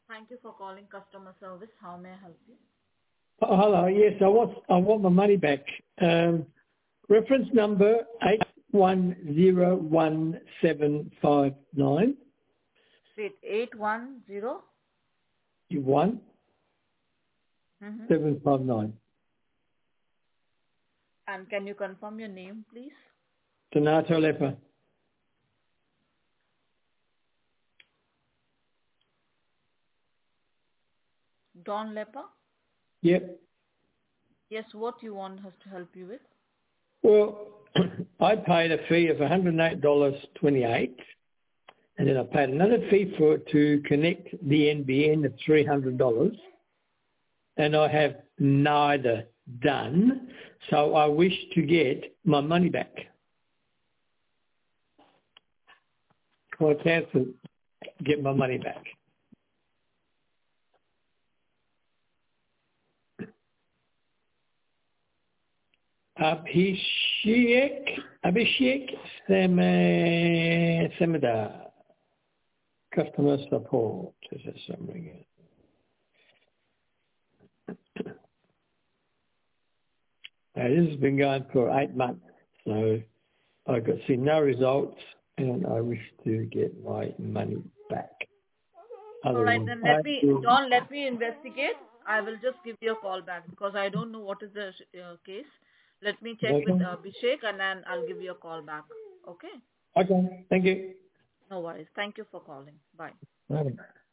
Thank you for calling customer service. How may I help you? Oh, hello. Yes, I want my money back. Reference number 81011759. Wait, 810? You won Mm-hmm. 759. And can you confirm your name, please? Donato Lepa. Don Lepa? Yep. Yes, what you want us to help you with? Well, I paid a fee of $108.28, and then I paid another fee to connect the NBN of $300, and I have neither done. So I wish to get my money back. Can I cancel? Get my money back. Abhishek Samada, customer support. Is that something? This has been going for 8 months, so I got see no results, and I wish to get my money back. All right, then let me investigate. I will just give you a call back because I don't know what is the case. Let me check with Abhishek and then I'll give you a call back. Okay? Okay, thank you. No worries. Thank you for calling. Bye. Bye.